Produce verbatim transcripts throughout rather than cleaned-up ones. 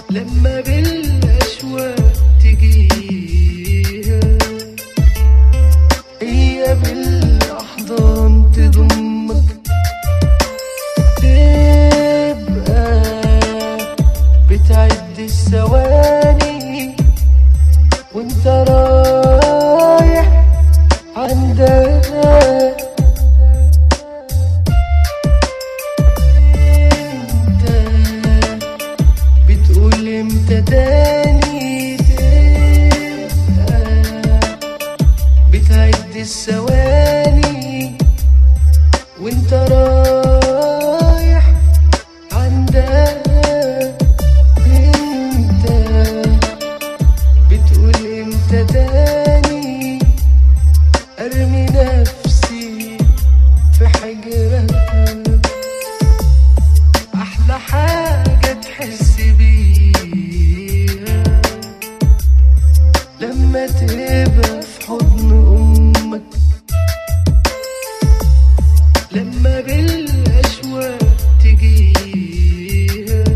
لما بالأشواق تجيها، هي بالأحضان تضمك، تبقى بتعد الثواني وانت رايح عندها. انت بتقول امتى تاني، تبقى بتعد الثواني وانت رايح عندها. انت بتقول امتى تاني ارمي نفسي في حجرها. احلى حاجة تحس بيها لما تبقى في حضن امك، لما بالاشواق تجيها،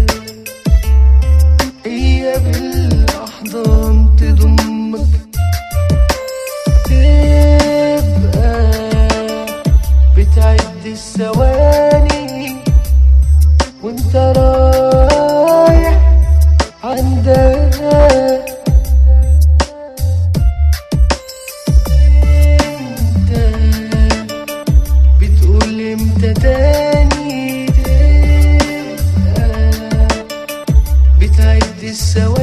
هي بالاحضان تضمك، تبقى بتعد الثواني وانت رايح عندها. انت بتقول امتى تاني، تبقى بتعد الثواني